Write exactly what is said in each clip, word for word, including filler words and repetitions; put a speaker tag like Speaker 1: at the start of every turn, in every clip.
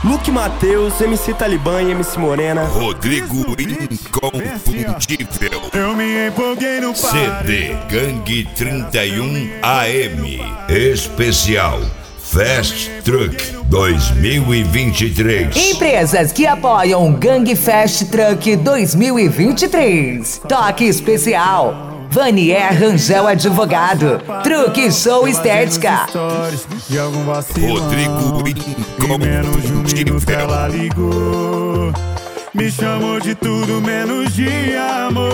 Speaker 1: Luke Mateus, M C Talibã e M C Morena.
Speaker 2: Rodrigo Inconfundível.
Speaker 3: Eu me empolguei no
Speaker 2: C D Gangue trinta e um A M Especial Fast Truck dois mil e vinte e três.
Speaker 4: Empresas que apoiam Gangue Fast Truck dois mil e vinte e três. Toque especial Vanier Rangel Advogado, Truque Show Estética.
Speaker 2: Rodrigo Inconfundível.
Speaker 3: Ela ligou, me chamou de tudo menos de amor.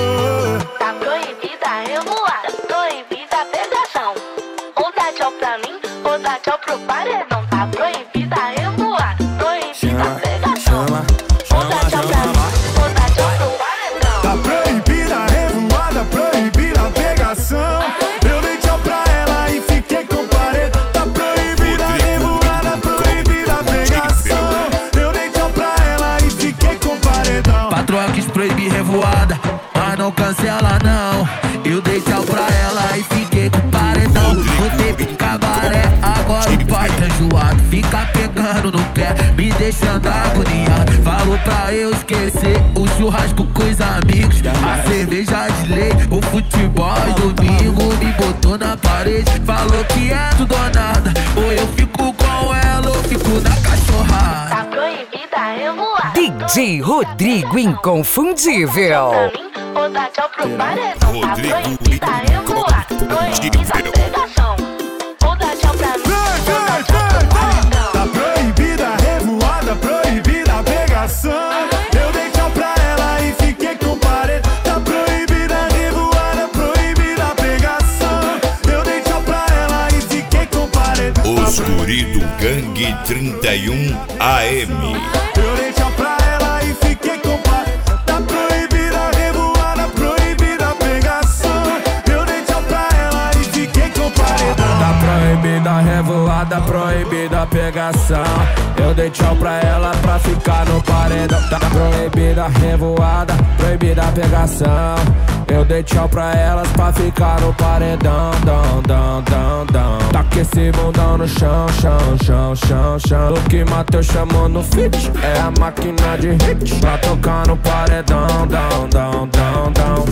Speaker 5: Tá proibida a revoada, proibida a pegação. Ou dá tchau pra mim, ou dá tchau pro paredão. Tá proibida a revoada, proibida a pegação. Ou dá tchau pra mim, ou dá tchau pro paredão.
Speaker 3: Tá proibida a revoada, proibida a pegação. Eu dei tchau pra ela e fiquei com paredão. Tá proibida a revoada, proibida a pegação. Eu dei tchau pra ela e fiquei com paredão.
Speaker 6: Patroa quis proibir revoada, mas não cancela não. Eu dei tchau pra ela e fiquei com paredão. Botei pro cabaré, agora o pai tá enjoado. Fica pegando no pé, me deixando agoniado. Falou pra eu esquecer o churrasco com os amigos, a cerveja de lei, o futebol e domingo. Me botou na parede, falou que é tudo ou nada. Ou eu fico com ela ou fico na cachorrada.
Speaker 5: Tá proibida a revoada,
Speaker 4: D J Rodrigo Inconfundível.
Speaker 5: pra mim, ou dá tchau pro paredão. Tá proibida a revoada, proibida a pegação. Ou dá tchau pra mim, ou dá tchau pro paredão.
Speaker 3: Tá proibida a revoada, proibida a pegação. Eu dei tchau pra ela e fiquei com paredão. Tá proibida a revoada, proibida a pegação. Eu dei tchau pra ela e fiquei com paredão.
Speaker 2: Os guri do Gangue trinta e um A M.
Speaker 3: Eu dei tchau pra ela e fiquei com paredão. Tá proibida a revoada, proibida a pegação. Eu dei tchau pra ela e fiquei com paredão.
Speaker 6: Tá proibida a revoada, proibida a pegação. Eu dei tchau pra ela pra ficar no paredão. Tá proibida a revoada, proibida a pegação. Eu dei tchau pra elas pra ficar no paredão. Dão, dão, dão, dão. Tá com esse bundão no chão, chão, chão, chão, chão. Luke Mateus chamou no feat, é a máquina de hit pra tocar no paredão. Dão, dão, dão, dão.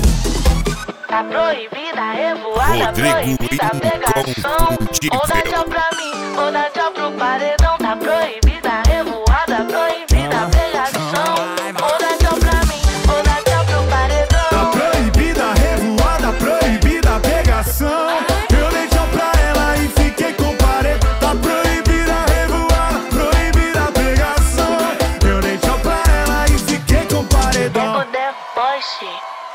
Speaker 5: Tá proibida a revoada,
Speaker 2: Rodrigo
Speaker 5: proibida a pegação. Ou dá tchau pra mim, ou dá tchau pro paredão. Tá proibida a revoada, proibida a pegação. Ou dá tchau pra mim, ou dá tchau pro paredão.
Speaker 3: Tá proibida a revoada, proibida a pegação. Eu dei tchau pra ela e fiquei com paredão. Tá proibida a revoada, proibida a pegação. Eu dei tchau pra ela e fiquei com paredão.
Speaker 5: O deboche.